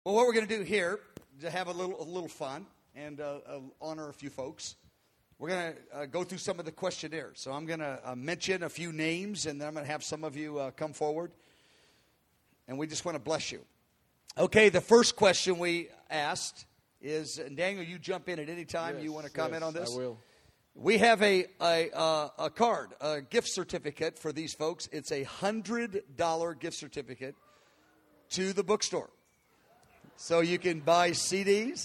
Well, what we're going to do here to have a little fun and honor a few folks, we're going to go through some of the questionnaires. So I'm going to mention a few names, and then I'm going to have some of you come forward, and we just want to bless you. Okay, the first question we asked is, and Daniel, you jump in at any time you want to comment on this. I will. We have a card, a gift certificate for these folks. It's a $100 gift certificate to the bookstore. So you can buy CDs,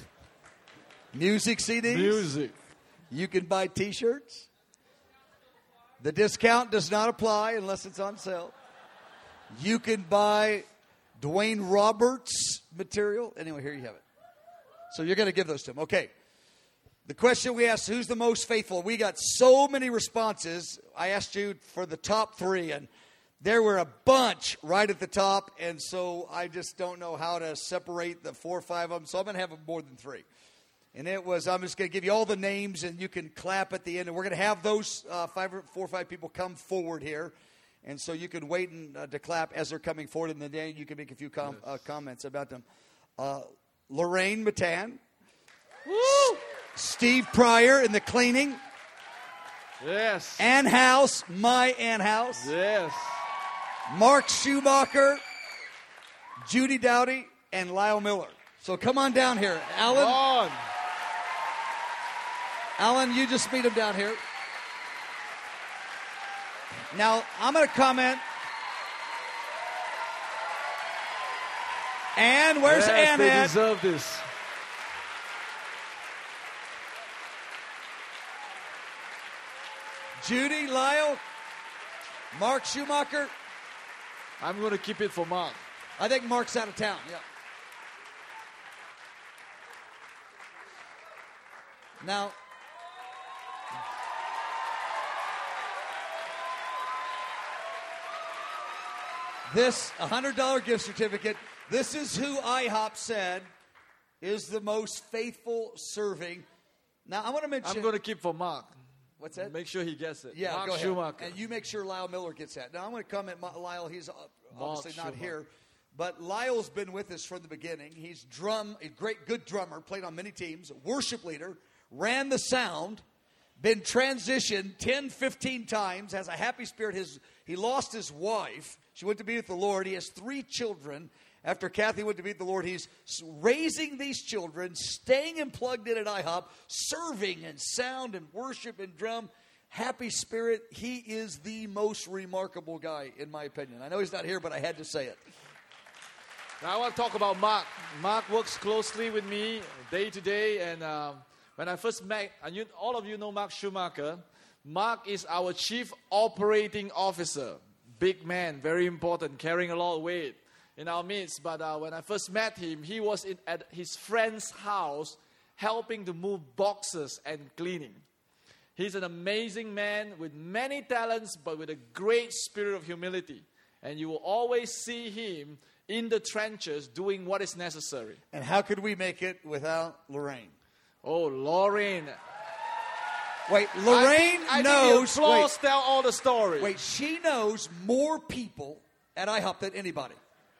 music CDs. Music. You can buy T-shirts. The discount does not apply unless it's on sale. You can buy Dwayne Roberts material. Anyway, here you have it. So you're going to give those to him. Okay. The question we asked, who's the most faithful? We got so many responses. I asked you for the top 3, and there were a bunch right at the top, and so I just don't know how to separate the 4 or 5 of them, so I'm going to have more than 3. And it was, I'm just going to give you all the names, and you can clap at the end, and we're going to have those 4 or 5 people come forward here, and so you can wait and to clap as they're coming forward, and then you can make a few comments about them. Lorraine Matan. Woo! Steve Pryor in the cleaning. Yes. Ann House, my Ann House. Yes. Mark Schumacher, Judy Dowdy, and Lyle Miller. So come on down here. Alan. Come on. Alan, you just meet him down here. Now, I'm going to comment. Ann, where's Ann They at? deserve this. Judy, Lyle, Mark Schumacher. I'm going to keep it for Mark. I think Mark's out of town. Yeah. Now, this $100 gift certificate, this is who IHOP said is the most faithful serving. Now, I want to mention. I'm going to keep for Mark. What's that? Make sure he gets it. Yeah, Mark go ahead. Schumacher. And you make sure Lyle Miller gets that. Now, I'm going to comment Lyle. He's obviously not Schumacher. here. But Lyle's been with us from the beginning. He's a good drummer, played on many teams, worship leader, ran the sound, been transitioned 10, 15 times, has a happy spirit. He lost his wife. She went to be with the Lord. He has 3 children. After Kathy went to be with the Lord, he's raising these children, staying and plugged in at IHOP, serving in sound and worship and drum. Happy spirit. He is the most remarkable guy, in my opinion. I know he's not here, but I had to say it. Now I want to talk about Mark. Mark works closely with me day to day, and when I first met, and all of you know Mark Schumacher. Mark is our Chief Operating Officer. Big man, very important, carrying a lot of weight in our midst. But when I first met him, he was at his friend's house helping to move boxes and cleaning. He's an amazing man with many talents, but with a great spirit of humility. And you will always see him in the trenches doing what is necessary. And how could we make it without Lorraine? Oh, Lorraine. Wait, Lorraine I knows. think the applause tell all the story. Wait, she knows more people at IHOP than anybody.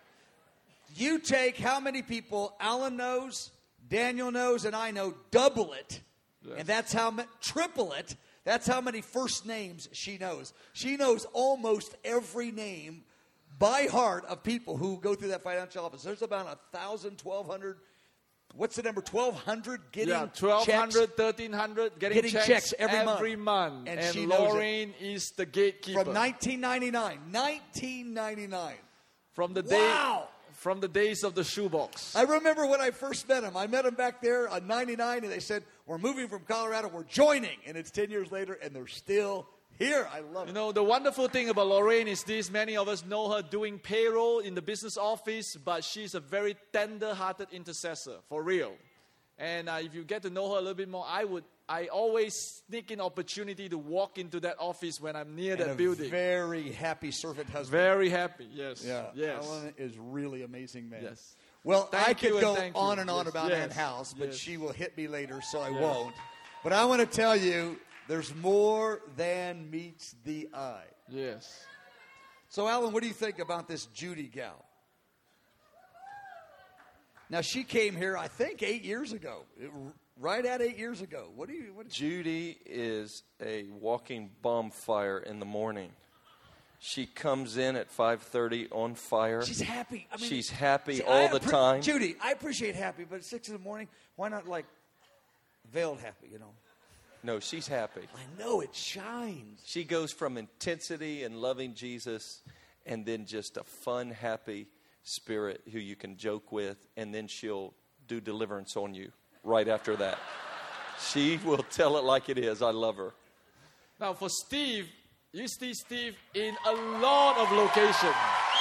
You take how many people Alan knows, Daniel knows, and I know, double it, and that's how triple it. That's how many first names she knows. She knows almost every name by heart of people who go through that financial office. There's about 1,000, 1,200. What's the number? 1,200 getting 1,200, checks. 1,300 getting checks every month. And And she knows Lorraine is the gatekeeper. From 1999. 1999. From the Wow. From the days of the shoebox. I remember when I first met him. I met him back there on 99, and they said, we're moving from Colorado. We're joining. And it's 10 years later, and they're still here. I love it. You know, the wonderful thing about Lorraine is this. Many of us know her doing payroll in the business office, but she's a very tender-hearted intercessor, for real. And if you get to know her a little bit more, I always sneak in opportunity to walk into that office when I'm near that building. Very happy servant husband. Very happy, yes. Yeah. Yes. Alan is really amazing, man. Yes. Well, Thank I could you and go thank you. on and on Yes. about Yes. Ann House, but Yes. she will hit me later, so I won't. But I want to tell you, there's more than meets the eye. Yes. So, Alan, what do you think about this Judy gal? Now, she came here, I think, 8 years ago. Right at 8 years ago. Judy is a walking bonfire in the morning. She comes in at 5:30 on fire. She's happy. I mean, she's happy all the time. Judy, I appreciate happy, but at 6 in the morning, why not like veiled happy, you know? No, she's happy. I know, it shines. She goes from intensity and loving Jesus and then just a fun, happy spirit who you can joke with, and then she'll do deliverance on you right after that. She will tell it like it is. I love her. Now, for Steve, you see Steve in a lot of locations.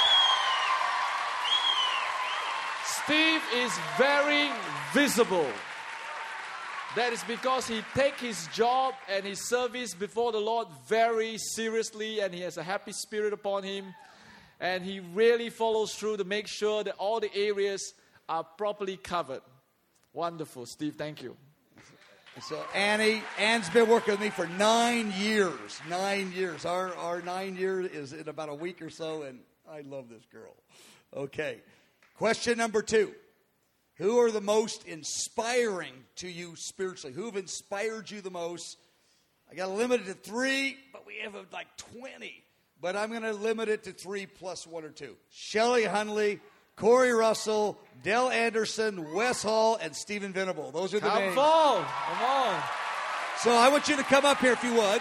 Steve is very visible. That is because he takes his job and his service before the Lord very seriously, and he has a happy spirit upon him. And he really follows through to make sure that all the areas are properly covered. Wonderful. Steve, thank you. So Anne's been working with me for 9 years. 9 years. Our 9 years is in about a week or so, and I love this girl. Okay. Question number 2. Who are the most inspiring to you spiritually? Who have inspired you the most? I got to limit it to 3, but we have like 20. But I'm going to limit it to 3 plus 1 or 2. Shelley Hunley, Corey Russell, Dell Anderson, Wes Hall, and Stephen Venable. Those are the names. Come on. So I want you to come up here if you would.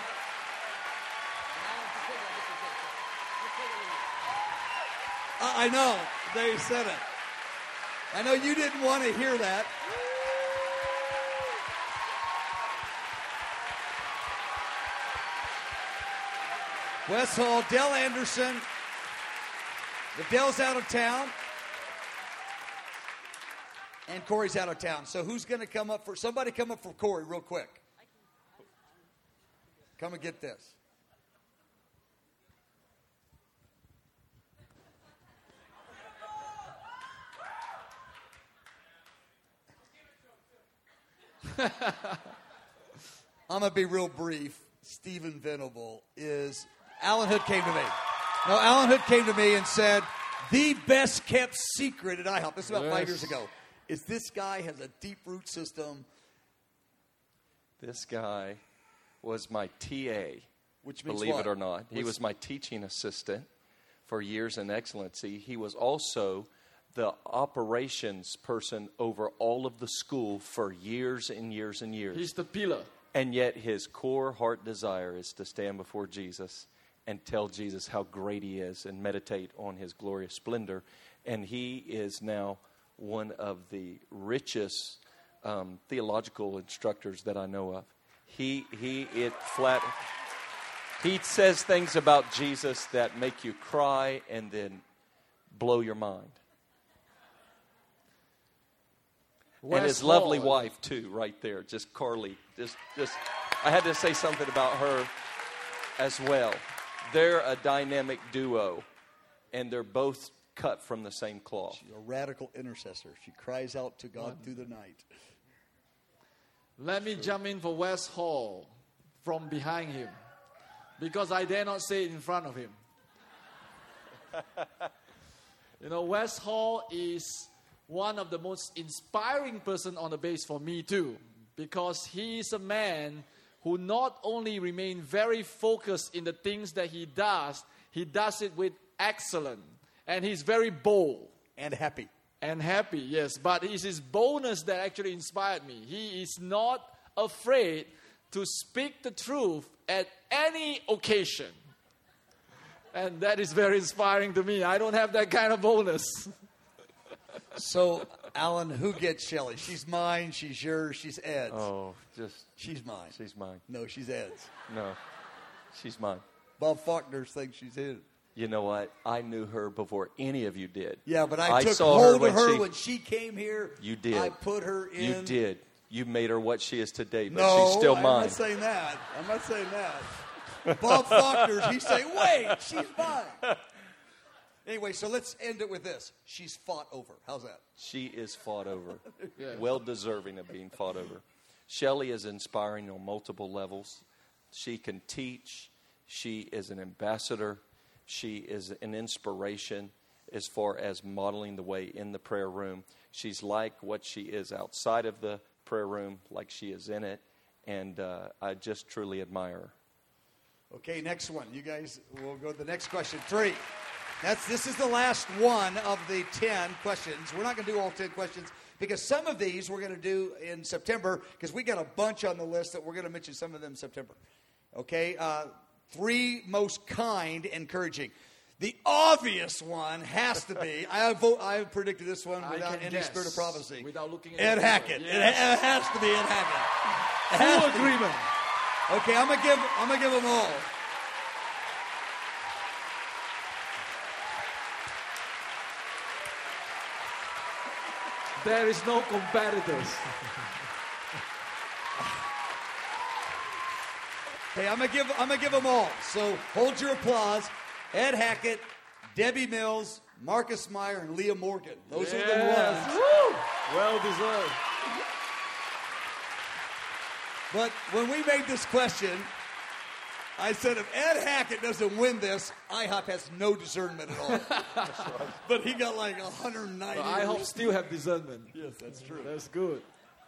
I know. They said it. I know you didn't want to hear that. Wes Hall, Dell Anderson. If Dell's out of town, and Corey's out of town. So who's going to come up for? Somebody come up for Corey real quick. Come and get this. I'm going to be real brief. Stephen Venable is... Alan Hood came to me. No, Alan Hood came to me and said, the best kept secret at IHOP, this is about 5 years ago, is this guy has a deep root system. This guy was my TA, Which means believe what? it or not. He was my teaching assistant for years in excellency. He was also the operations person over all of the school for years and years and years. He's the pillar. And yet his core heart desire is to stand before Jesus and tell Jesus how great he is and meditate on his glorious splendor. And he is now one of the richest theological instructors that I know of. He says things about Jesus that make you cry and then blow your mind. And his lovely wife, too, right there. Just Carly. Just. I had to say something about her as well. They're a dynamic duo, and they're both cut from the same cloth. She's a radical intercessor. She cries out to God through the night. Let me jump in for Wes Hall from behind him, because I dare not say it in front of him. You know, Wes Hall is one of the most inspiring person on the base for me too, because he is a man who not only remains very focused in the things that he does it with excellence, and he's very bold. And happy. And happy, yes, but it's his boldness that actually inspired me. He is not afraid to speak the truth at any occasion. And that is very inspiring to me. I don't have that kind of boldness. So, Alan, who gets Shelley? She's mine, she's yours, she's Ed's. Oh, She's mine. She's mine. No, she's Ed's. No, she's mine. Bob Faulkner thinks she's his. You know what? I knew her before any of you did. Yeah, but I took saw hold of her her when she came here. You did. I put her in. You did. You made her what she is today, but No, she's still I'm mine. not saying that. I'm not saying that. Bob Faulkner's, he's saying, wait, she's mine. Anyway, so let's end it with this. She's fought over. How's that? She is fought over. Yeah. Well deserving of being fought over. Shelley is inspiring on multiple levels. She can teach. She is an ambassador. She is an inspiration. as far as modeling the way in the prayer room. She's like what she is outside of the prayer room, like she is in it, and I just truly admire her. Okay, next one. You guys will go to the next question. 3. This is the last one of the 10 questions. We're not going to do all 10 questions because some of these we're going to do in September because we got a bunch on the list that we're going to mention some of them in September. Okay, 3 most kind, encouraging. The obvious one has to be, I predicted this one without any spirit of prophecy. Without looking at Ed Hackett. Yes. It has to be Ed Hackett. Full agreement. Okay, I'm gonna give them all. There is no competitors. Okay, I'm gonna give them all. So hold your applause. Ed Hackett, Debbie Mills, Marcus Meyer, and Leah Morgan. Those are the ones. Woo! Well deserved. But when we made this question, I said if Ed Hackett doesn't win this, IHOP has no discernment at all. That's right. But he got like 190. But IHOP still have discernment. Yes, that's true. That's good.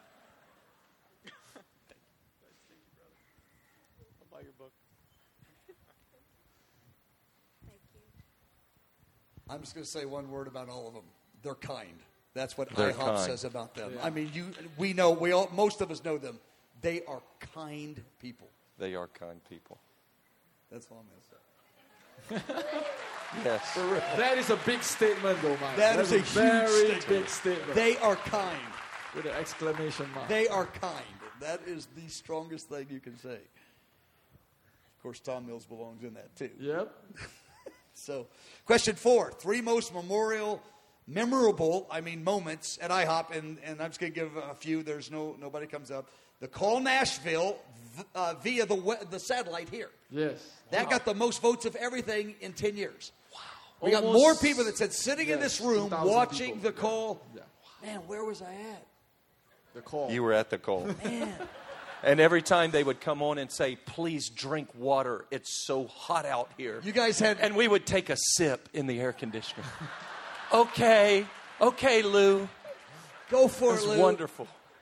I'm just going to say one word about all of them. They're kind. That's what They're IHOP kind. says about them. Yeah. I mean, most of us know them. They are kind people. They are kind people. That's all I'm going to say. Yes. That is a big statement, though, Mike. That's a huge very statement. big statement. They are kind. With an exclamation mark. They are kind. That is the strongest thing you can say. Of course, Tom Mills belongs in that, too. Yep. So, question 4. 3 most memorable moments at IHOP, and I'm just going to give a few. There's nobody comes up. The Call Nashville via the satellite here. Yes. That got the most votes of everything in 10 years. Wow. We got Almost- more people that said sitting in this room 2,000 watching people. the call. Yeah. Man, where was I at? The call. You were at the call. Man. And every time they would come on and say, please drink water. It's so hot out here. You guys had... And we would take a sip in the air conditioner. Okay, Lou. Go for It's it, Lou. wonderful.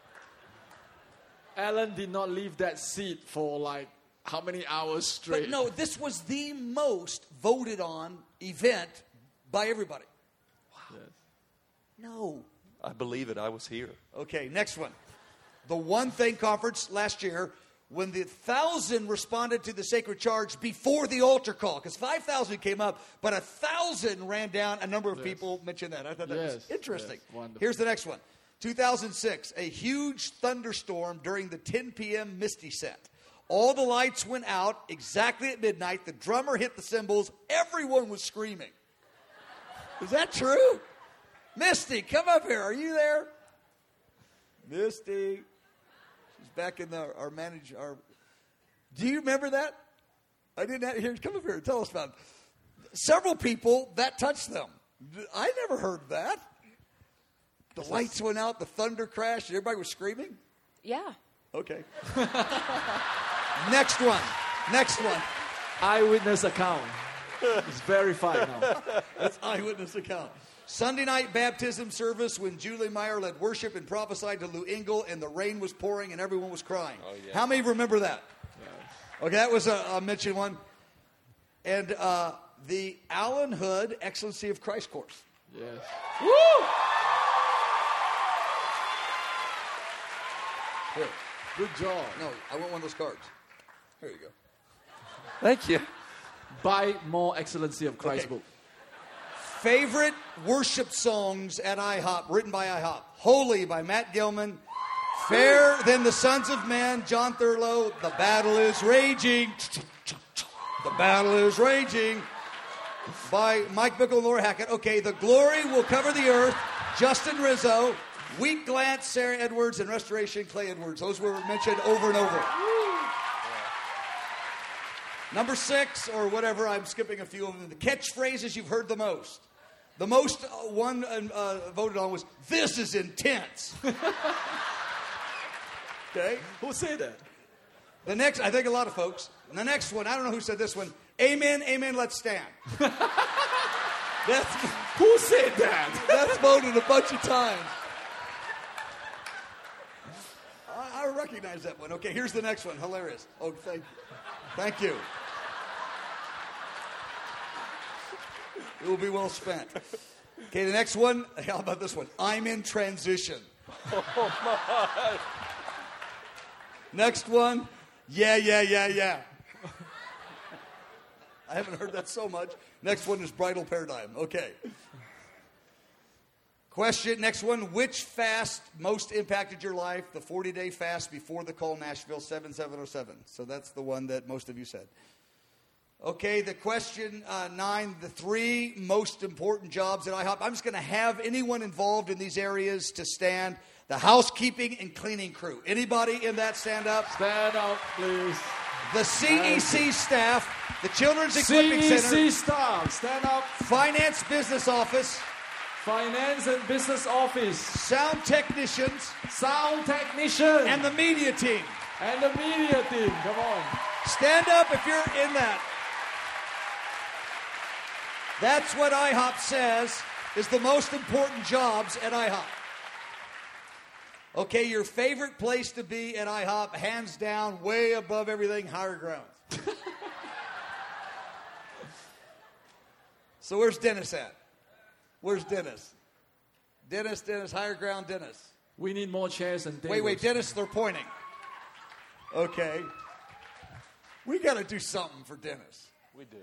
Alan did not leave that seat for like how many hours straight? But no, this was the most voted on event by everybody. Yes. No. I believe it. I was here. Okay, next one. The One Thing Conference last year, when the 1,000 responded to the sacred charge before the altar call, because 5,000 came up, but 1,000 ran down. A number of people mentioned that. I thought that was Yes, interesting. yes, wonderful. Here's the next one. 2006, a huge thunderstorm during the 10 p.m. Misty set. All the lights went out exactly at midnight. The drummer hit the cymbals. Everyone was screaming. Is that true? Misty, come up here. Are you there? Misty. She's back in our manager. Do you remember that? I didn't hear. Come up here and tell us about it. Several people, that touched them. I never heard that. The lights went out, the thunder crashed, and everybody was screaming? Yeah. Okay. Next one. Eyewitness account. It's verified now. That's eyewitness account. Sunday night baptism service when Julie Meyer led worship and prophesied to Lou Engle, and the rain was pouring and everyone was crying. Oh, yeah. How many remember that? Okay, that was a mentioned one. And the Alan Hood Excellency of Christ course. Yes. Woo! Here. Good job. No, I want one of those cards. Here you go. Thank you. Buy more Excellency of Christ Okay. book. Favorite worship songs at IHOP, written by IHOP. Holy by Matt Gilman. Fair Than the Sons of Men, John Thurlow. The Battle is Raging. The Battle is Raging by Mike Bickle and Laura Hackett. Okay, The Glory Will Cover the Earth, Justin Rizzo. Weak Glance, Sarah Edwards, and Restoration, Clay Edwards. Those were mentioned over and over. Number 6, or whatever, I'm skipping a few of them. The catchphrases you've heard the most. The most one voted on was, "This is intense." Okay? Who said that? The next, I think a lot of folks. And the next one, I don't know who said this one. Amen, amen, let's stand. That's Who said that? that's voted a bunch of times. I recognize that one. Okay, here's the next one. Hilarious. Oh, thank you. Thank you. It will be well spent. Okay, the next one. How about this one? I'm in transition. Oh, my. Next one. Yeah. I haven't heard that so much. Next one is bridal paradigm. Okay. Question, next one. Which fast most impacted your life? The 40-day fast before the call, Nashville 7707. So that's the one that most of you said. Okay, the question 9, the 3 most important jobs at IHOP. I'm just going to have anyone involved in these areas to stand. The housekeeping and cleaning crew. Anybody in that stand up? Stand up, please. The CEC staff, the Children's Equipment Center, CEC staff, stand up. Finance Business Office, Finance and Business Office, sound technicians, sound technician, and the media team. and the media team. Come on. Stand up if you're in that. That's what IHOP says is the most important jobs at IHOP. Okay, your favorite place to be at IHOP, hands down, way above everything, Higher Grounds. So where's Dennis at? Where's Dennis? Dennis, Higher Ground, Dennis. We need more chairs and tables. Wait, Dennis, they're pointing. Okay. We got to do something for Dennis. We do.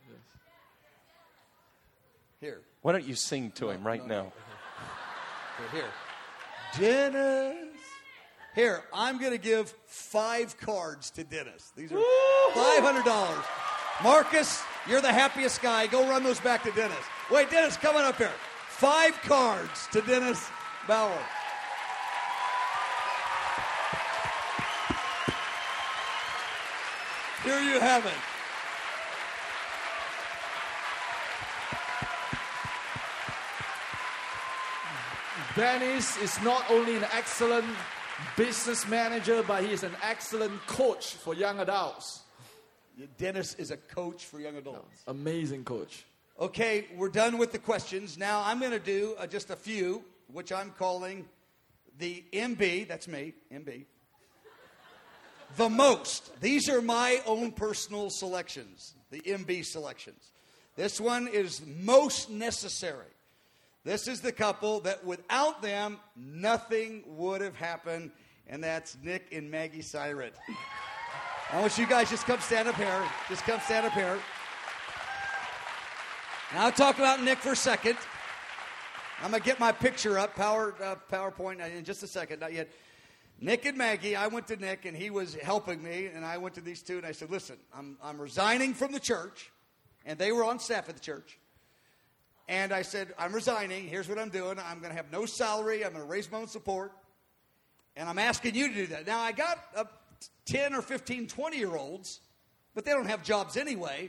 Here. Why don't you sing to him right now? Here. Dennis. Here, I'm going to give 5 cards to Dennis. These are $500. Marcus, you're the happiest guy. Go run those back to Dennis. Wait, Dennis, coming up here. 5 cards to Dennis Bauer. Here you have it. Dennis is not only an excellent business manager, but he is an excellent coach for young adults. Dennis is a coach for young adults. Amazing coach. Okay, we're done with the questions. Now I'm going to do just a few, which I'm calling the MB. That's me, MB. The most. These are my own personal selections, the MB selections. This one is most necessary. This is the couple that without them, nothing would have happened, and that's Nick and Maggie Syret. I want you guys just come stand up here. Just come stand up here. Now I'll talk about Nick for a second. I'm going to get my picture up, PowerPoint, in just a second, not yet. Nick and Maggie, I went to Nick, and he was helping me, and I went to these two, and I said, listen, I'm resigning from the church, and they were on staff at the church. And I said, I'm resigning. Here's what I'm doing. I'm going to have no salary. I'm going to raise my own support. And I'm asking you to do that. Now, I got 10 or 15, 20-year-olds, but they don't have jobs anyway.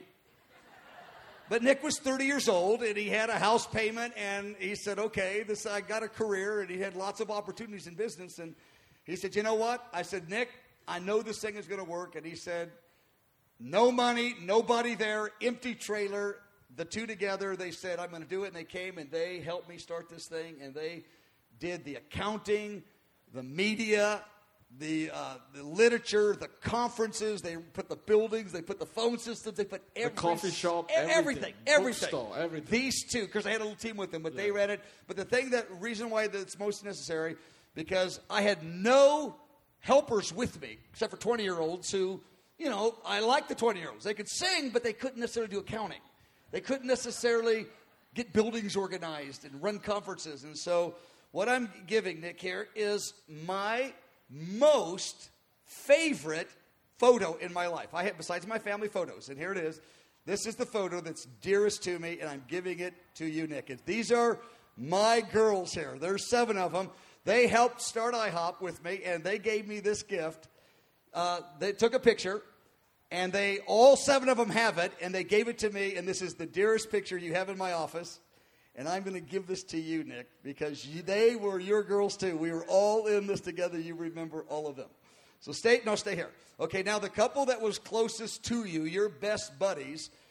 But Nick was 30 years old, and he had a house payment, and he said, okay, I got a career, and he had lots of opportunities in business. And he said, you know what? I said, Nick, I know this thing is going to work. And he said, no money, nobody there, empty trailer. The two together, they said, I'm going to do it. And they came and they helped me start this thing. And they did the accounting, the media, the literature, the conferences. They put the buildings. They put the phone systems. They put The coffee shop, everything. Bookstore, everything. These two, because I had a little team with them, but they ran it. But the reason why that's most necessary, because I had no helpers with me, except for 20-year-olds who, I like the 20-year-olds. They could sing, but they couldn't necessarily do accounting. They couldn't necessarily get buildings organized and run conferences. And so what I'm giving, Nick, here is my most favorite photo in my life. I have, besides my family photos, and here it is. This is the photo that's dearest to me, and I'm giving it to you, Nick. These are my girls here. There's 7 of them. They helped start IHOP with me, and they gave me this gift. They took a picture. And all 7 of them have it, and they gave it to me, and this is the dearest picture you have in my office. And I'm going to give this to you, Nick, because they were your girls too. We were all in this together. You remember all of them. So stay here. Okay, now the couple that was closest to you, your best buddies,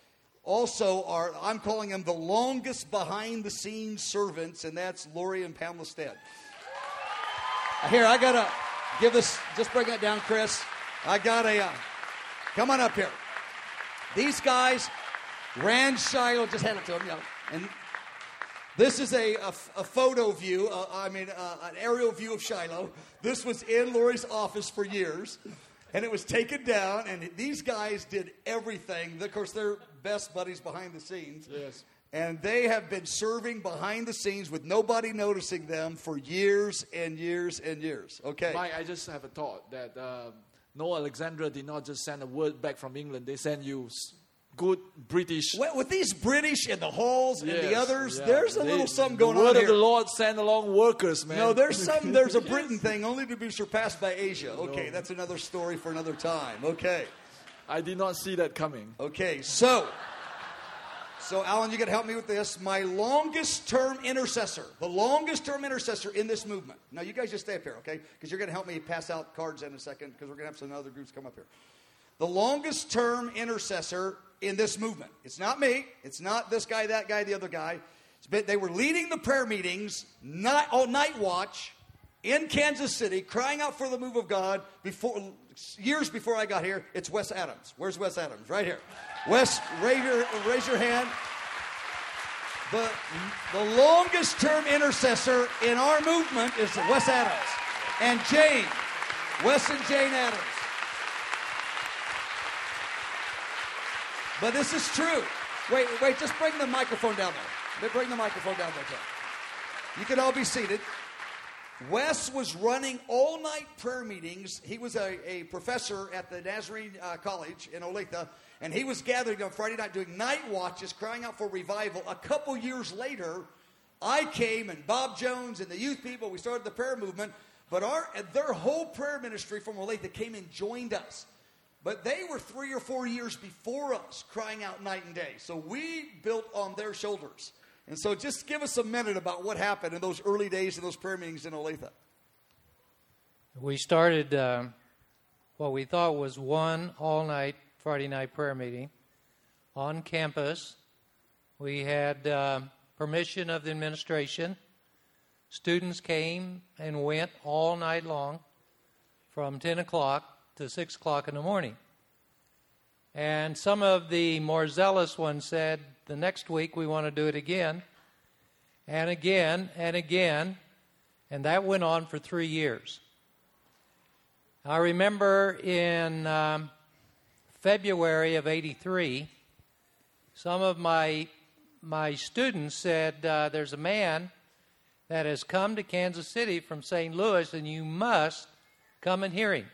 also are, I'm calling them the longest behind-the-scenes servants, and that's Lori and Pamela Stead. Here, I got to give this, just bring that down, Chris. I got come on up here. These guys ran Shiloh, just hand it to them, and this is a photo view, an aerial view of Shiloh. This was in Lori's office for years, and it was taken down, and these guys did everything. Of course, they're best buddies behind the scenes. Yes. And they have been serving behind the scenes with nobody noticing them for years and years and years. Okay. Mike, I just have a thought that Noah Alexandra did not just send a word back from England. They sent you good British. Well, with these British and the Halls and the others, yeah. there's a little something going The on word here. of the Lord sent along workers, man. No, there's a Britain thing only to be surpassed by Asia. Okay, that's another story for another time. Okay. I did not see that coming. Okay, so Alan, you got to help me with this. My longest-term intercessor, the longest-term intercessor in this movement. Now, you guys just stay up here, okay? Because you're going to help me pass out cards in a second because we're going to have some other groups come up here. The longest-term intercessor in this movement. It's not me. It's not this guy, that guy, the other guy. They were leading the prayer meetings, night watch, in Kansas City, crying out for the move of God years before I got here. It's Wes Adams. Where's Wes Adams? Right here. Wes, raise your hand. The longest-term intercessor in our movement is Wes Adams. And Jane. Wes and Jane Adams. But this is true. Wait, just bring the microphone down there. Bring the microphone down there, Joe. You can all be seated. Wes was running all-night prayer meetings. He was a professor at the Nazarene College in Olathe, and he was gathering on Friday night doing night watches, crying out for revival. A couple years later, I came, and Bob Jones and the youth people, we started the prayer movement, but their whole prayer ministry from Olathe came and joined us. But they were 3 or 4 years before us, crying out night and day. So we built on their shoulders. And so just give us a minute about what happened in those early days in those prayer meetings in Olathe. We started what we thought was one all-night Friday night prayer meeting on campus. We had permission of the administration. Students came and went all night long from 10 o'clock to 6 o'clock in the morning. And some of the more zealous ones said, the next week we want to do it again, and again, and again, and that went on for 3 years. I remember in February of '83, some of my students said, there's a man that has come to Kansas City from St. Louis, and you must come and hear him.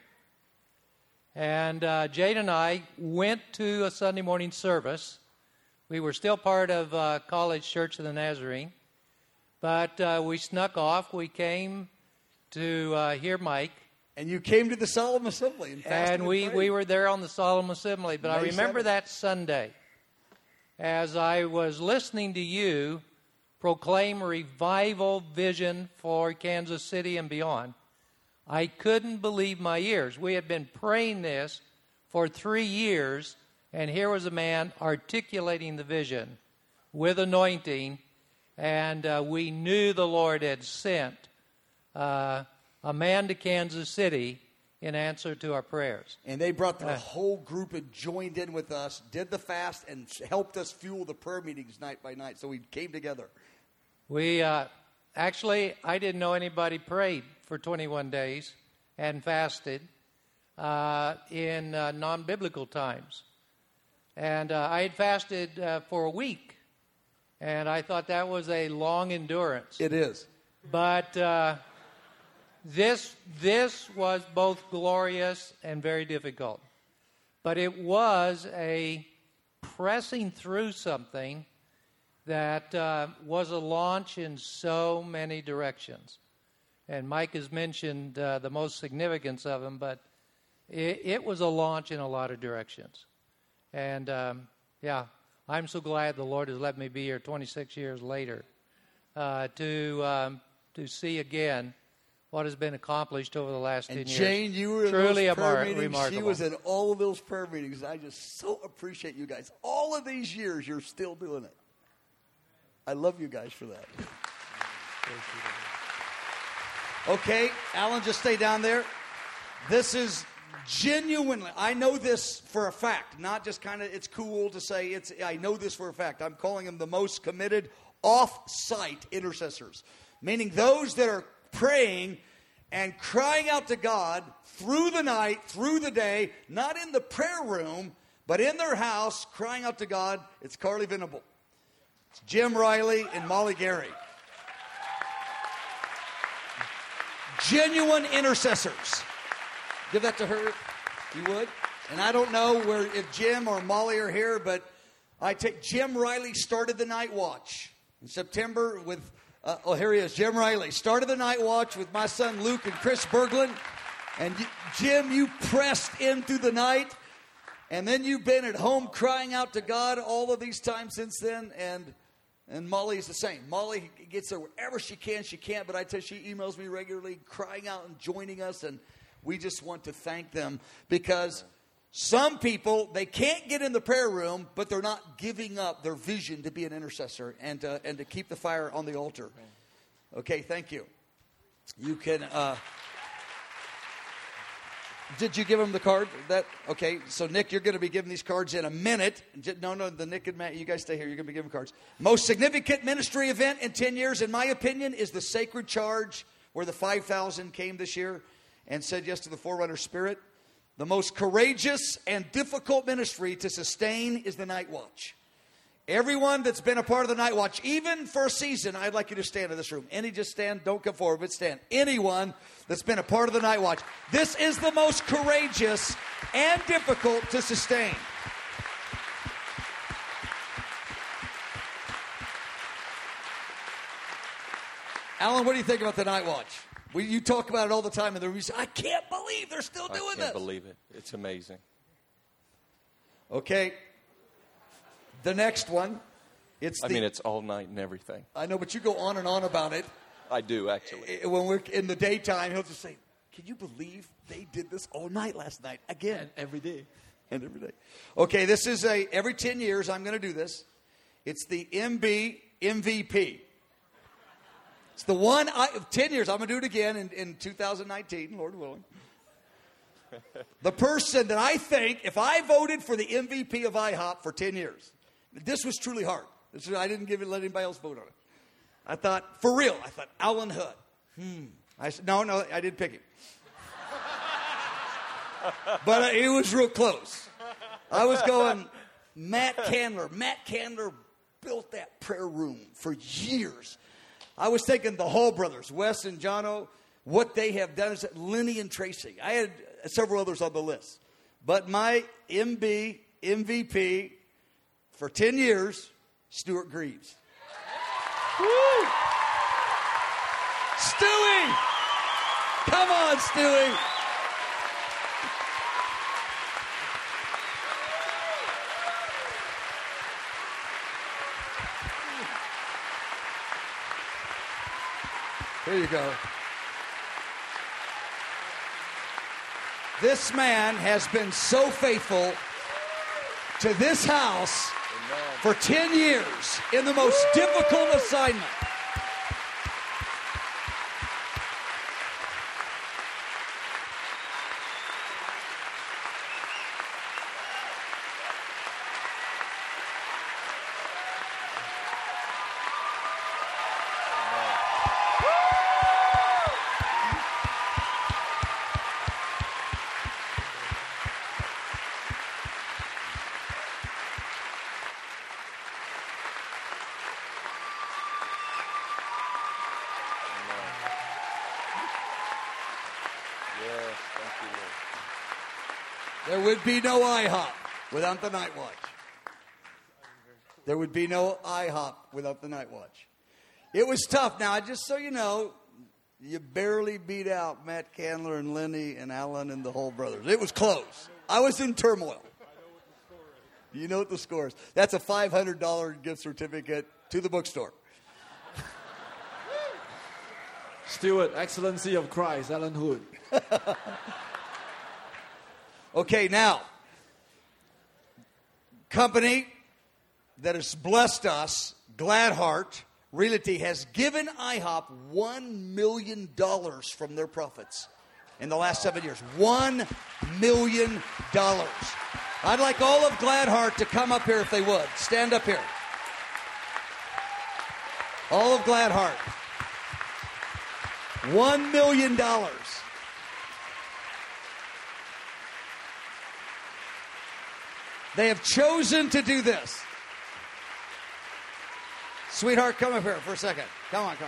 And Jade and I went to a Sunday morning service. We were still part of College Church of the Nazarene, but we snuck off. We came to hear Mike. And you came to the Solemn Assembly and fasted and we were there on the Solemn Assembly. But I remember 7th. that Sunday, as I was listening to you proclaim revival vision for Kansas City and beyond, I couldn't believe my ears. We had been praying this for 3 years, and here was a man articulating the vision with anointing, and we knew the Lord had sent a man to Kansas City in answer to our prayers. And they brought the whole group and joined in with us, did the fast, and helped us fuel the prayer meetings night by night. So we came together. We actually, I didn't know anybody prayed for 21 days and fasted in non-biblical times. And I had fasted for a week, and I thought that was a long endurance. It is. But this was both glorious and very difficult. But it was a pressing through something that was a launch in so many directions. And Mike has mentioned the most significance of them, but it was a launch in a lot of directions. And, I'm so glad the Lord has let me be here 26 years later to see again what has been accomplished over the last 10 And years. Jane, you were in Truly those prayer meetings. remarkable. She was in all of those prayer meetings. I just so appreciate you guys. All of these years, you're still doing it. I love you guys for that. Okay, Alan, just stay down there. This is genuinely, I know this for a fact, not just kind of, it's cool to say, I know this for a fact. I'm calling them the most committed off-site intercessors, meaning those that are praying and crying out to God through the night, through the day, not in the prayer room, but in their house, crying out to God. It's Carly Venable. It's Jim Riley and Molly Gary. Genuine intercessors. Give that to her, you would. And I don't know if Jim or Molly are here, but Jim Riley started the night watch in September with, here he is, Jim Riley. Started the night watch with my son Luke and Chris Berglund. And Jim, you pressed in through the night. And then you've been at home crying out to God all of these times since then. And Molly is the same. Molly gets there wherever she can. She can't, but I tell you, she emails me regularly, crying out and joining us. And we just want to thank them because some people, they can't get in the prayer room, but they're not giving up their vision to be an intercessor and to keep the fire on the altar. Okay, thank you. You can... Did you give them the card? Okay, so Nick, you're going to be giving these cards in a minute. No, the Nick and Matt, you guys stay here. You're going to be giving cards. Most significant ministry event in 10 years, in my opinion, is the Sacred Charge, where the 5,000 came this year and said yes to the Forerunner Spirit. The most courageous and difficult ministry to sustain is the Night Watch. Everyone that's been a part of the Night Watch, even for a season, I'd like you to stand in this room. Just stand. Don't come forward, but stand. Anyone that's been a part of the Night Watch. This is the most courageous and difficult to sustain. Alan, what do you think about the Night Watch? You talk about it all the time in the room. You say, I can't believe they're still doing this. I can't believe it. It's amazing. Okay. The next one, it's all night and everything. I know, but you go on and on about it. I do, actually. When we're in the daytime, he'll just say, can you believe they did this all night last night? Again. And every day. And every day. Okay, this is every 10 years I'm going to do this. It's the MVP. It's the one, 10 years, I'm going to do it again in 2019, Lord willing. The person that I think, if I voted for the MVP of IHOP for 10 years, this was truly hard. I didn't let anybody else vote on it. I thought, for real, Alan Hood. I said, no, I didn't pick him. But it was real close. I was going, Matt Candler. Matt Candler built that prayer room for years. I was thinking the Hall brothers, Wes and Jono, what they have done is Lenny and Tracy. I had several others on the list. But my MVP for 10 years, Stuart Greaves. Woo! Stewie! Come on, Stewie! Here you go. This man has been so faithful to this house for 10 years in the most difficult assignment. There would be no IHOP without the Night Watch. There would be no IHOP without the Night Watch. It was tough. Now, just so you know, you barely beat out Matt Candler and Lenny and Alan and the Hall brothers. It was close. I was in turmoil. You know what the score is. That's a $500 gift certificate to the bookstore. Stewart, Excellency of Christ, Alan Hood. Okay, now, company that has blessed us, Gladheart Realty, has given IHOP $1 million from their profits in the last 7 years. $1 million. I'd like all of Gladheart to come up here if they would. Stand up here. All of Gladheart. $1 million. They have chosen to do this. Sweetheart, come up here for a second. Come on.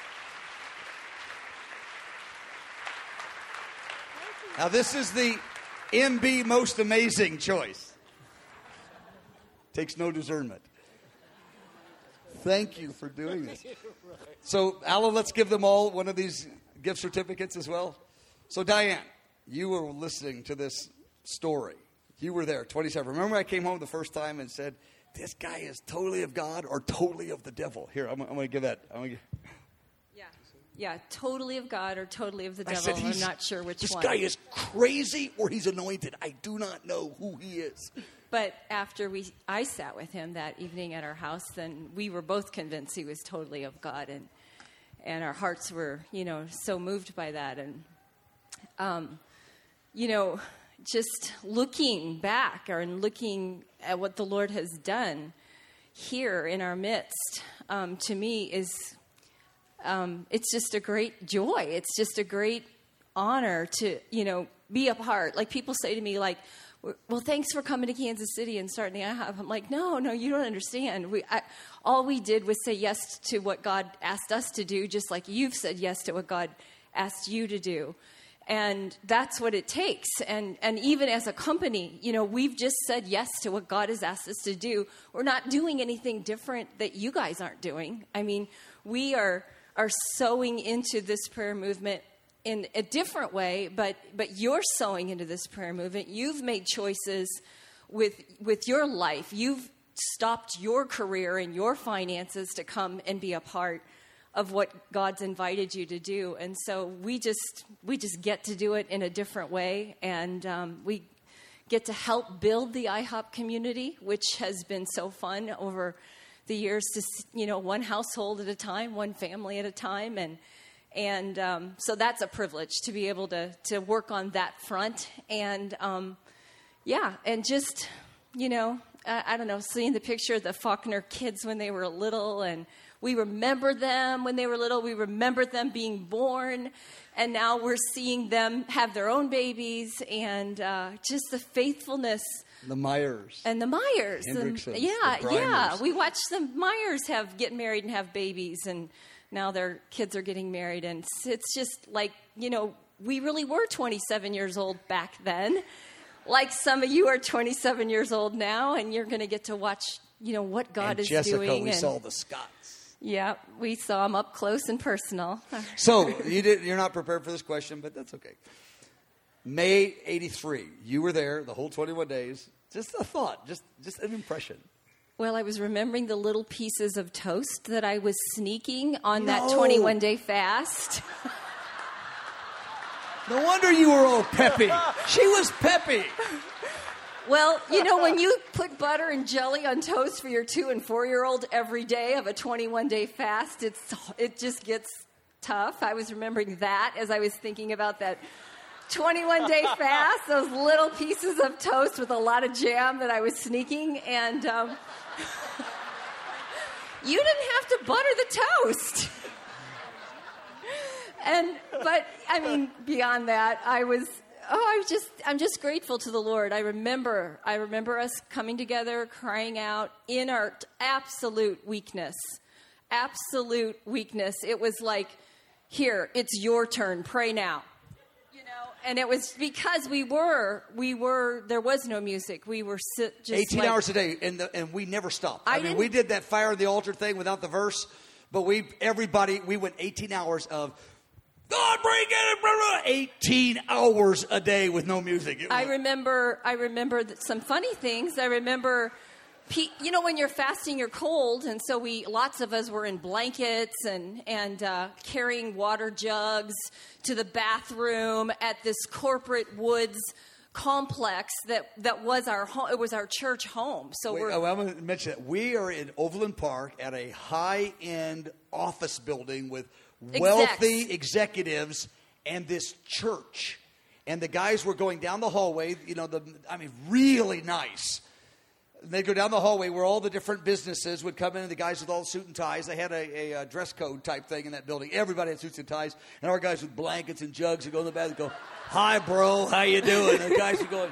Now, this is the MB Most Amazing choice. Takes no discernment. Thank you for doing this. So, Alan, let's give them all one of these gift certificates as well. So, Diane, you were listening to this story. You were there, 27. Remember I came home the first time and said, this guy is totally of God or totally of the devil. Here, I'm going to give that. Yeah, totally of God or totally of the devil. Said, I'm not sure which this one. This guy is crazy or he's anointed. I do not know who he is. But after I sat with him that evening at our house, then we were both convinced he was totally of God. And our hearts were, so moved by that. And, just looking back and looking at what the Lord has done here in our midst, to me is, it's just a great joy. It's just a great honor to, be a part. Like people say to me, like, well, thanks for coming to Kansas City and starting the IHOP. I'm like, no, you don't understand. All we did was say yes to what God asked us to do, just like you've said yes to what God asked you to do. And that's what it takes. And even as a company, we've just said yes to what God has asked us to do. We're not doing anything different that you guys aren't doing. I mean, we are sowing into this prayer movement in a different way, but you're sowing into this prayer movement. You've made choices with your life. You've stopped your career and your finances to come and be a part of what God's invited you to do. And so we just get to do it in a different way. And we get to help build the IHOP community, which has been so fun over the years to, one household at a time, one family at a time. And so that's a privilege to be able to work on that front. And, and just, I don't know, seeing the picture of the Faulkner kids when they were little, and we remember them when they were little. We remember them being born. And now we're seeing them have their own babies, and just the faithfulness. The Myers. And the Myers. Hendricksons, yeah. We watched the Myers get married and have babies, and now their kids are getting married. And it's just like, we really were 27 years old back then. Like some of you are 27 years old now, and you're going to get to watch, what God is Jessica, doing. we saw the Scotts. Yeah, we saw them up close and personal. So you're not prepared for this question, but that's okay. May 83, you were there the whole 21 days. Just a thought, just an impression. Well, I was remembering the little pieces of toast that I was sneaking on that 21-day fast. No wonder you were all peppy. She was peppy. Well, when you put butter and jelly on toast for your 2- and 4-year-old every day of a 21-day fast, it just gets tough. I was remembering that as I was thinking about that 21-day fast, those little pieces of toast with a lot of jam that I was sneaking. And you didn't have to butter the toast. But beyond that, I'm just grateful to the Lord. I remember us coming together, crying out in our absolute weakness. It was like, here, it's your turn, pray now. And it was because there was no music. We were just 18 hours a day, and we never stopped. We did that fire in the altar thing without the verse, but we went 18 hours of God bring it, 18 hours a day with no music. I remember some funny things. I remember when you're fasting, you're cold, and so lots of us were in blankets and carrying water jugs to the bathroom at this corporate woods complex that was our home. It was our church home. So I'm going to mention that we are in Overland Park at a high-end office building with wealthy executives and this church. And the guys were going down the hallway, really nice. They'd go down the hallway where all the different businesses would come in, and the guys with all the suit and ties. They had a dress code type thing in that building. Everybody had suits and ties. And our guys with blankets and jugs would go in the bathroom and go, "Hi, bro, how you doing?" And the guys were going,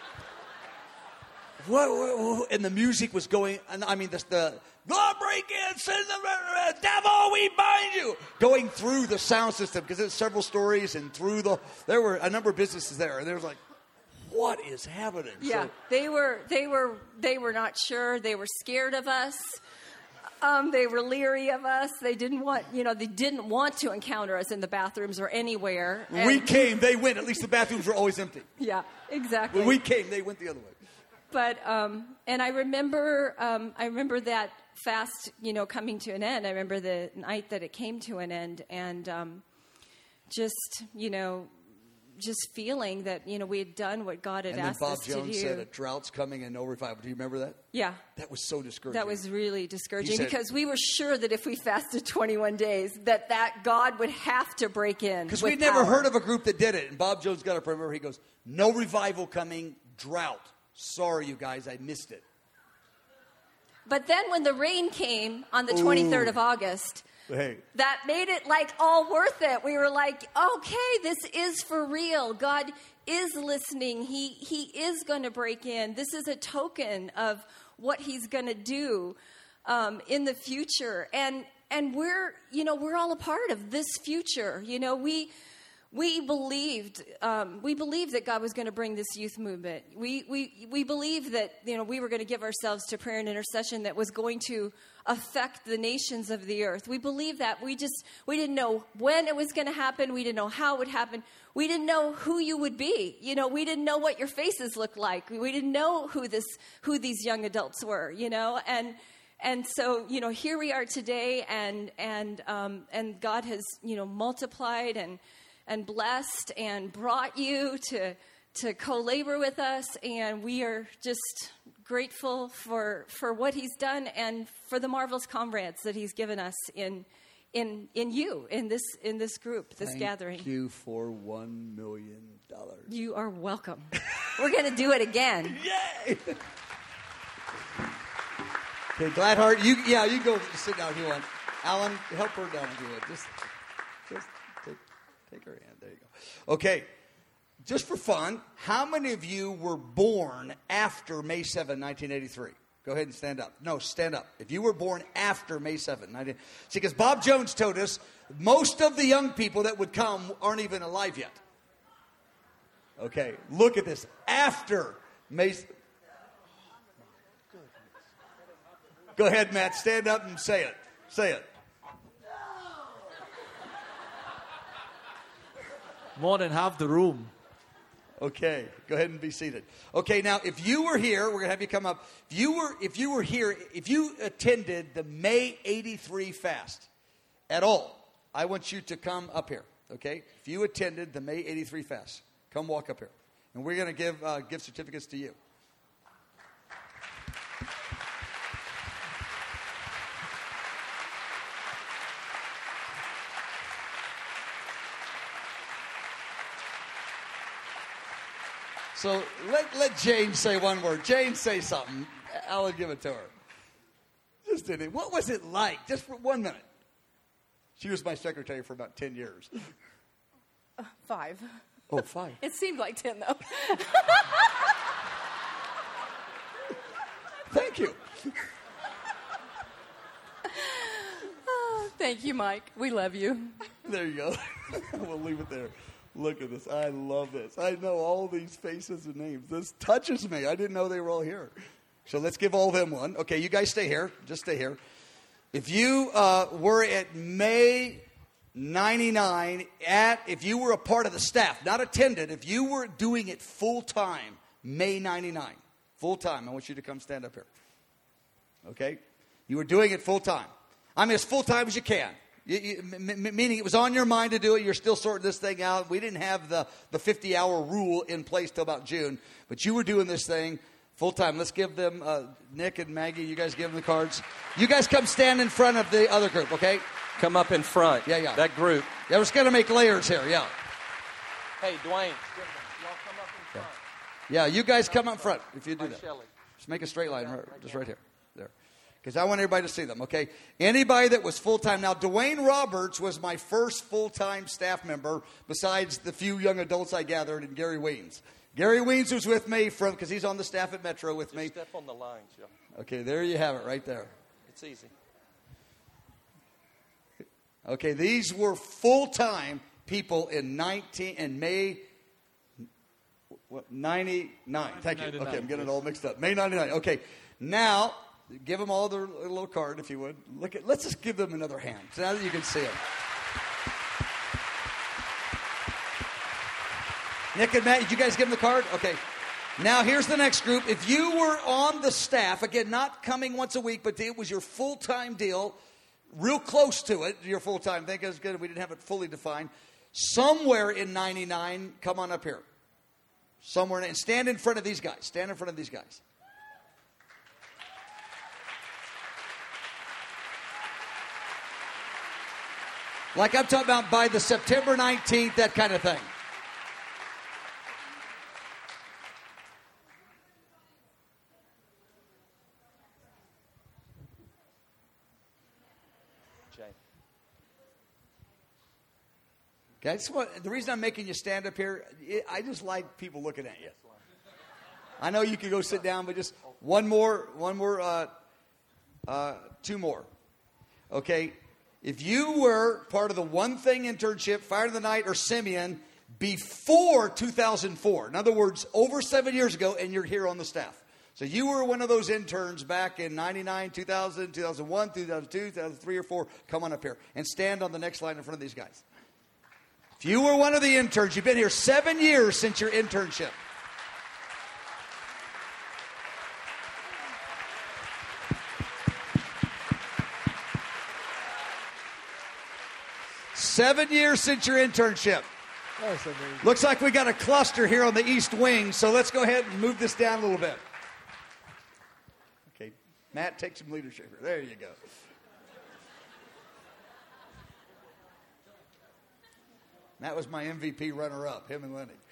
what? And the music was going, and the God break in, send the devil, we bind you. Going through the sound system, because there's several stories, and there were a number of businesses there. And there was like, what is happening? Yeah, so, they were not sure. They were scared of us. They were leery of us. They didn't want to encounter us in the bathrooms or anywhere. When we came, they went. At least the bathrooms were always empty. Yeah, exactly. When we came, they went the other way. But and I remember that fast, coming to an end. I remember the night that it came to an end, and just feeling that, we had done what God had asked us to do. And then Bob Jones said, "A drought's coming and no revival." Do you remember that? Yeah. That was so discouraging. That was really discouraging because we were sure that if we fasted 21 days, that God would have to break in. Because we'd never heard of a group that did it. And Bob Jones got up, remember, he goes, "No revival coming, drought. Sorry, you guys, I missed it." But then when the rain came on the 23rd of August... Hey. That made it all worth it. We were like, okay, this is for real. God is listening. He is going to break in. This is a token of what he's going to do in the future. And we're all a part of this future. We believed that God was going to bring this youth movement. We believed that we were going to give ourselves to prayer and intercession that was going to affect the nations of the earth. We believed that. We didn't know when it was going to happen. We didn't know how it would happen. We didn't know who you would be. We didn't know what your faces looked like. We didn't know who these young adults were. And so here we are today, and God has multiplied and blessed and brought you to co-labor with us, and we are just grateful for what he's done and for the marvelous comrades that he's given us in this group, this gathering. Thank you for $1 million. You are welcome. We're going to do it again. Yay! Okay, Gladheart, you go sit down if you want. Alan, help her down if you would. Just take her hand. There you go. Okay. Just for fun, how many of you were born after May 7, 1983? Go ahead and stand up. No, stand up. If you were born after May 7, see, because Bob Jones told us most of the young people that would come aren't even alive yet. Okay, look at this. After May... Go ahead, Matt. Stand up and say it. Say it. More than half the room. Okay, go ahead and be seated. Okay, now if you were here, we're gonna have you come up. If you were here, if you attended the May 83 fast at all, I want you to come up here. Okay, if you attended the May 83 fast, come walk up here, and we're gonna give gift certificates to you. So let Jane say one word. Jane, say something. I'll give it to her. Just did it. What was it like? Just for 1 minute. She was my secretary for about 10 years. 5. Oh, 5. It seemed like 10, though. Thank you. Oh, thank you, Mike. We love you. There you go. We'll leave it there. Look at this. I love this. I know all these faces and names. This touches me. I didn't know they were all here. So let's give all them one. Okay, you guys stay here. Just stay here. If you were at May 99, if you were a part of the staff, not attended, if you were doing it full time, May 99, full time, I want you to come stand up here. Okay? You were doing it full time. I mean, as full time as you can. Meaning it was on your mind to do it. You're still sorting this thing out. We didn't have the 50-hour rule in place till about June. But you were doing this thing full time. Let's give them, Nick and Maggie, you guys give them the cards. You guys come stand in front of the other group, okay? Come up in front. Yeah. That group. Yeah, we're just going to make layers here, yeah. Hey, Dwayne, y'all come up in front. Yeah, you guys come up front if you do that. Shelley. Just make a straight line, just right here. There. Because I want everybody to see them, okay? Anybody that was full-time. Now, Dwayne Roberts was my first full-time staff member besides the few young adults I gathered, and Gary Weens. Gary Weens was with me because he's on the staff at Metro with me. Step on the lines, y'all. Okay, there you have it right there. It's easy. Okay, these were full-time people in May 99. Thank you. Okay, I'm getting it all mixed up. May 99. Okay, now give them all their little card if you would. Let's just give them another hand so now that you can see them. Nick and Matt, did you guys give them the card? Okay. Now here's the next group. If you were on the staff, again, not coming once a week, but it was your full-time deal, real close to it, your full-time thing is good. We didn't have it fully defined. Somewhere in 99, come on up here. Somewhere, and stand in front of these guys. Stand in front of these guys. Like I'm talking about by the September 19th, that kind of thing. Okay, the reason I'm making you stand up here, I just like people looking at you. I know you could go sit down, but just two more. Okay, if you were part of the One Thing internship, Fire in the Night, or Simeon before 2004, in other words, over 7 years ago, and you're here on the staff. So you were one of those interns back in 99, 2000, 2001, 2002, 2003 or 4, come on up here and stand on the next line in front of these guys. If you were one of the interns, you've been here 7 years since your internship. Seven years since your internship. Looks like we got a cluster here on the east wing, so let's go ahead and move this down a little bit. Okay, Matt, take some leadership here. There you go. That was my MVP runner-up, him and Lenny.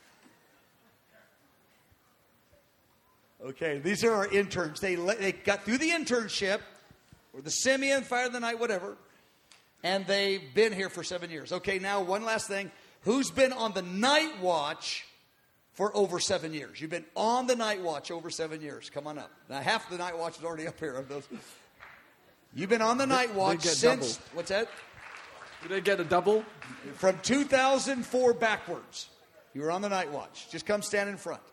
Okay, these are our interns. They got through the internship, or the Simeon, Fire of the Night, whatever, and they've been here for 7 years. Okay, now one last thing. Who's been on the night watch for over 7 years? You've been on the night watch over 7 years. Come on up. Now, half the night watch is already up here. Of those. You've been on the night watch since, double. What's that? Did they get a double? From 2004 backwards. You were on the night watch. Just come stand in front.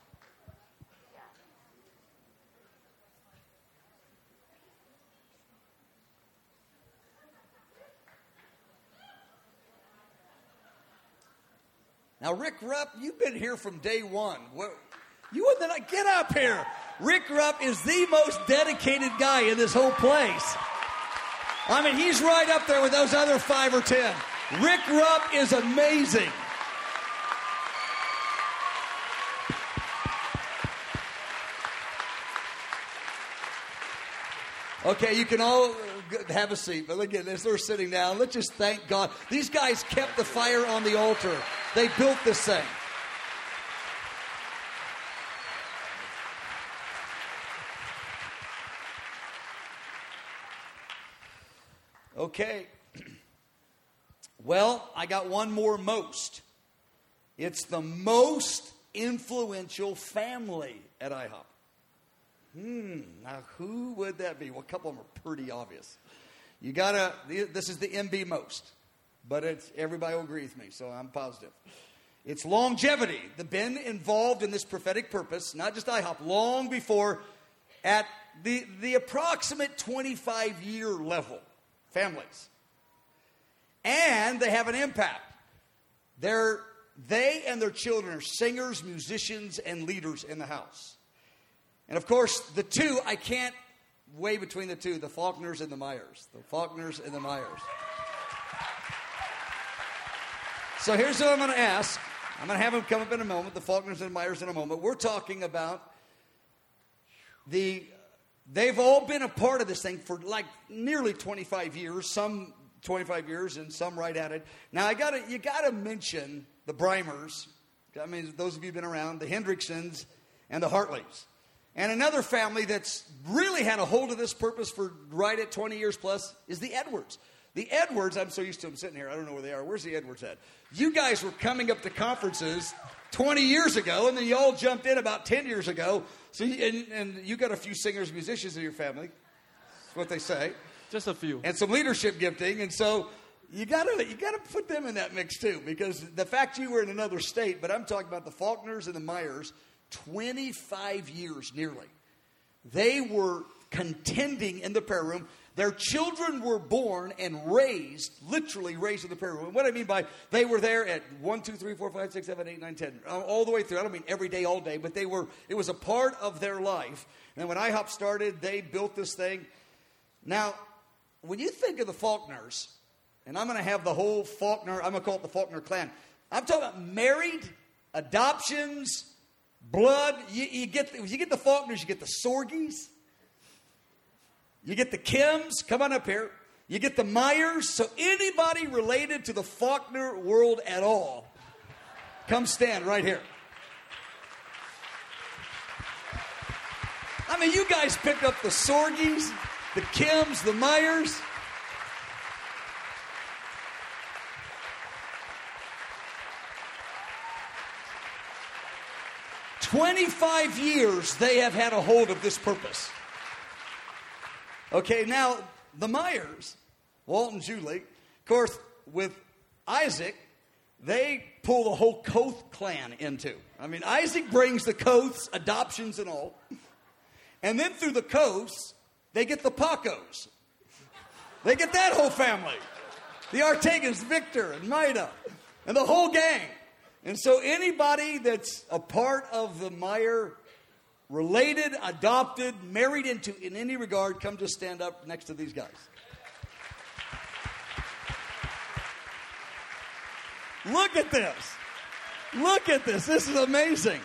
Now, Rick Rupp, you've been here from day one. You were the night. Get up here. Rick Rupp is the most dedicated guy in this whole place. I mean, he's right up there with those other 5 or 10. Rick Rupp is amazing. Okay, you can all have a seat, but again, as they're sitting down, let's just thank God. These guys kept the fire on the altar. They built this thing. Okay. Well, I got one more most. It's the most influential family at IHOP. Now who would that be? Well, a couple of them are pretty obvious. This is the MB most, but everybody will agree with me, so I'm positive. It's longevity. They've been involved in this prophetic purpose, not just IHOP, long before at the approximate 25-year level. Families. And they have an impact. They and their children are singers, musicians, and leaders in the house. And of course, the two, I can't way between the two, the Faulkners and the Myers. The Faulkners and the Myers. So here's what I'm going to ask. I'm going to have them come up in a moment, the Faulkners and the Myers in a moment. We're talking about they've all been a part of this thing for like nearly 25 years, some 25 years and some right at it. Now, you got to mention the Brimers. I mean, those of you who've been around, the Hendricksons and the Hartleys. And another family that's really had a hold of this purpose for right at 20 years plus is the Edwards. The Edwards, I'm so used to them sitting here, I don't know where they are. Where's the Edwards at? You guys were coming up to conferences 20 years ago, and then you all jumped in about 10 years ago. So, and you got a few singers and musicians in your family. That's what they say. Just a few. And some leadership gifting. And so you gotta put them in that mix too, because the fact you were in another state, but I'm talking about the Faulkners and the Myers, 25 years nearly. They were contending in the prayer room. Their children were born and raised, literally raised in the prayer room. And what I mean by they were there at 1, 2, 3, 4, 5, 6, 7, 8, 9, 10, all the way through. I don't mean every day, all day, but it was a part of their life. And when IHOP started, they built this thing. Now, when you think of the Faulkners, and I'm going to have the whole Faulkner, I'm going to call it the Faulkner clan. I'm talking about married, adoptions, blood. You get the Faulkners, you get the Sorgies. You get the Kims, come on up here. You get the Myers. So anybody related to the Faulkner world at all, come stand right here. I mean, you guys picked up the Sorgies, the Kims, the Myers. "25 years they have had a hold of this purpose." Okay, now, the Myers, Walt and Julie, of course, with Isaac, they pull the whole Koth clan into. I mean, Isaac brings the Koths, adoptions and all. And then through the Koths, they get the Pacos. They get that whole family. The Artegans, Victor and Maida, and the whole gang. And so anybody that's a part of the Meyer related, adopted, married into in any regard, come just stand up next to these guys. Look at this. Look at this. This is amazing.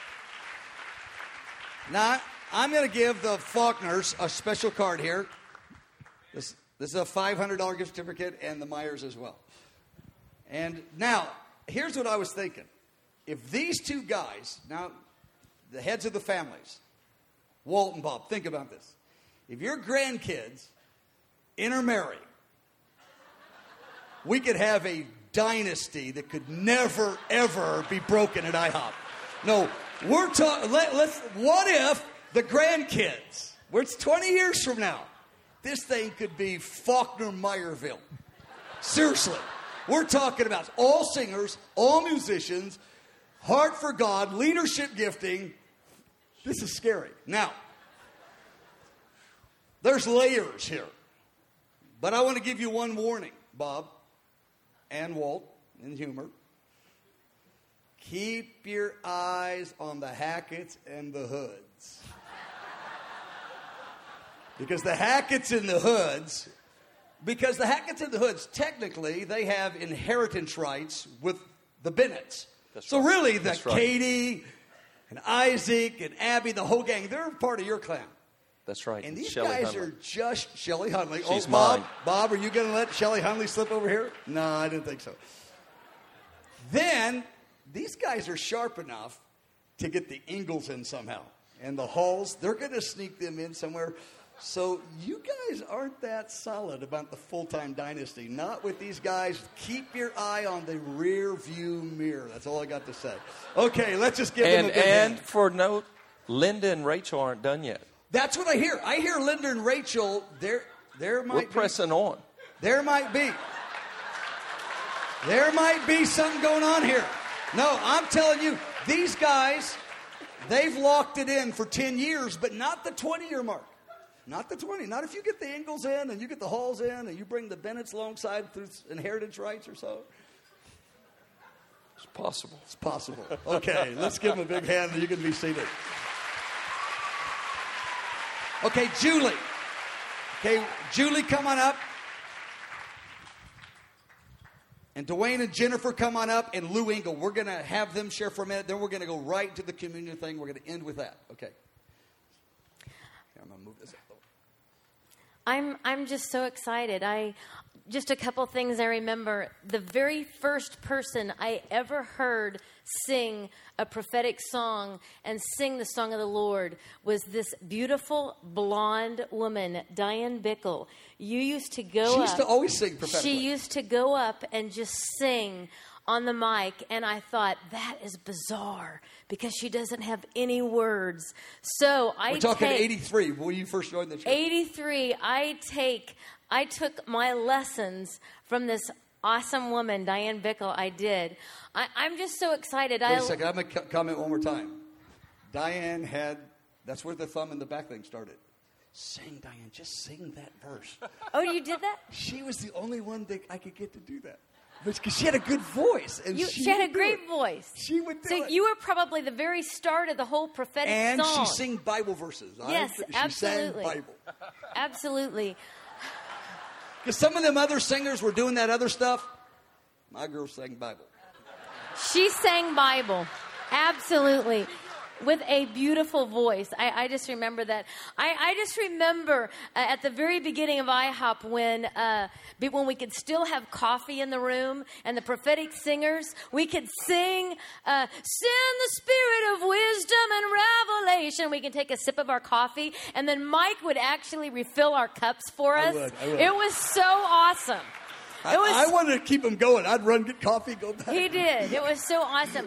Now, I'm going to give the Faulkners a special card here. This is a $500 gift certificate, and the Myers as well. And now, here's what I was thinking. If these two guys, now, the heads of the families, Walt and Bob, think about this. If your grandkids intermarry, we could have a dynasty that could never, ever be broken at IHOP. No, we're talking, what if the grandkids, where it's 20 years from now, this thing could be Faulkner-Meyerville. Seriously. We're talking about all singers, all musicians, heart for God, leadership gifting. This is scary. Now, there's layers here. But I want to give you one warning, Bob and Walt, in humor. Keep your eyes on the Hacketts and the Hoods. Because the Hacketts and the Hoods, technically, they have inheritance rights with the Bennetts. That's so right. really, That's right. Katie and Isaac and Abby, the whole gang, they're part of your clan. That's right. And these Shelley guys Hunley. are just Shelley Hunley. She's Bob, mine. Bob, are you going to let Shelley Hunley slip over here? No, I didn't think so. Then, these guys are sharp enough to get the Ingalls in somehow. And the Halls, they're going to sneak them in somewhere. So you guys aren't that solid about the full-time dynasty. Not with these guys. Keep your eye on the rear view mirror. That's all I got to say. Okay, let's just give them a big hand. And for note, Linda and Rachel aren't done yet. That's what I hear. I hear Linda and Rachel, there might We're be. pressing on. There might be. There might be something going on here. No, I'm telling you, these guys, they've locked it in for 10 years, but not the 20-year mark. Not the 20. Not if you get the Ingalls in and you get the Halls in and you bring the Bennetts alongside through inheritance rights or so. It's possible. It's possible. Okay, let's give them a big hand and you can be seated. Okay, Julie. Okay, Julie, come on up. And Dwayne and Jennifer, come on up. And Lou Engle, we're going to have them share for a minute. Then we're going to go right into the communion thing. We're going to end with that. Okay. I'm going to move this up. I'm just so excited. Just a couple things I remember. The very first person I ever heard sing a prophetic song and sing the song of the Lord was this beautiful blonde woman, Diane Bickle. You used to go up. She used to always sing prophetically. She used to go up and just sing on the mic, and I thought, that is bizarre because she doesn't have any words. So We're talking 83, when you first joined the church. 83, I took my lessons from this awesome woman, Diane Bickle. I did. I'm just so excited. Wait a second, I'm going to comment one more time. Diane that's where the thumb in the back thing started. Sing, Diane, just sing that verse. Oh, you did that? She was the only one that I could get to do that. Because she had a good voice. And She had a great voice. She would do it. So you were probably the very start of the whole prophetic and song. And she sang Bible verses. Yes, she absolutely. sang Bible. Absolutely. Because some of them other singers were doing that other stuff. My girl sang Bible. She sang Bible. Absolutely. With a beautiful voice. I just remember that. I just remember at the very beginning of IHOP when we could still have coffee in the room and the prophetic singers, we could sing, send the spirit of wisdom and revelation. We can take a sip of our coffee and then Mike would actually refill our cups for us. I would. It was so awesome. I wanted to keep him going. I'd run, get coffee, go back. He did. It was so awesome.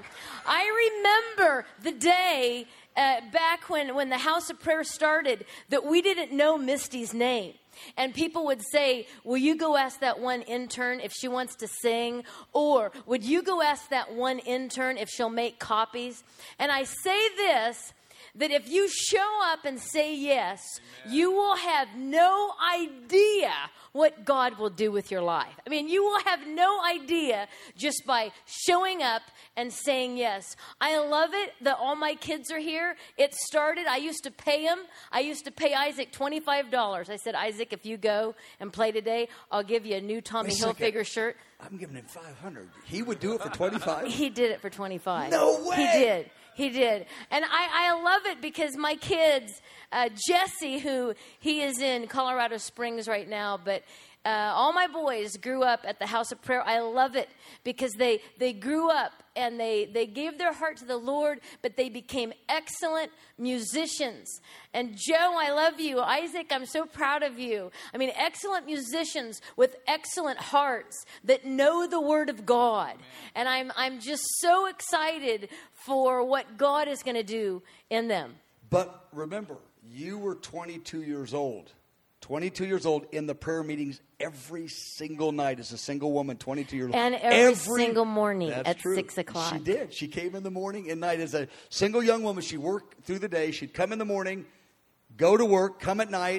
I remember the day back when the House of Prayer started that we didn't know Misty's name. And people would say, will you go ask that one intern if she wants to sing? Or would you go ask that one intern if she'll make copies? And I say this, that if you show up and say yes, you will have no idea what God will do with your life. I mean, you will have no idea just by showing up and saying yes. I love it that all my kids are here. It started, I used to pay them. I used to pay Isaac $25. I said, Isaac, if you go and play today, I'll give you a new Tommy Hilfiger shirt. I'm giving him $500. He would do it for $25? He did it for $25. No way! He did. And I love it because my kids, Jesse, who he is in Colorado Springs right now, but all my boys grew up at the House of Prayer. I love it because they grew up and they gave their heart to the Lord, but they became excellent musicians. And Joe, I love you. Isaac, I'm so proud of you. I mean, excellent musicians with excellent hearts that know the Word of God. And I'm just so excited for what God is going to do in them. But remember, you were 22 years old. 22 years old in the prayer meetings every single night as a single woman, 22 years old. And every single morning at true. 6 o'clock. She did. She came in the morning and night as a single young woman. She worked through the day. She'd come in the morning, go to work, come at night.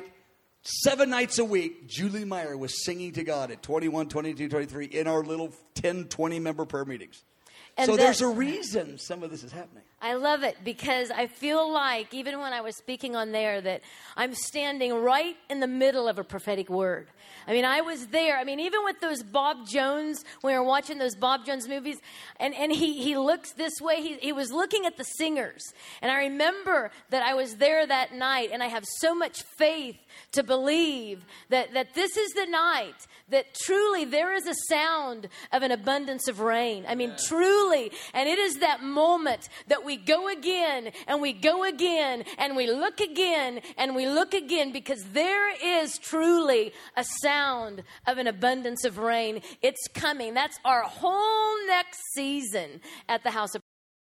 7 nights a week, Julie Meyer was singing to God at 21, 22, 23 in our little 10, 20-member prayer meetings. And so there's a reason some of this is happening. I love it because I feel like, even when I was speaking on there, that I'm standing right in the middle of a prophetic word. I mean, I was there. I mean, even with those Bob Jones, when we were watching those Bob Jones movies, and he looks this way. He was looking at the singers. And I remember that I was there that night, and I have so much faith to believe that this is the night that truly there is a sound of an abundance of rain. I mean, truly. And it is that moment that we go again, and we go again, and we look again, and we look again, because there is truly a sound of an abundance of rain. It's coming. That's our whole next season at the House of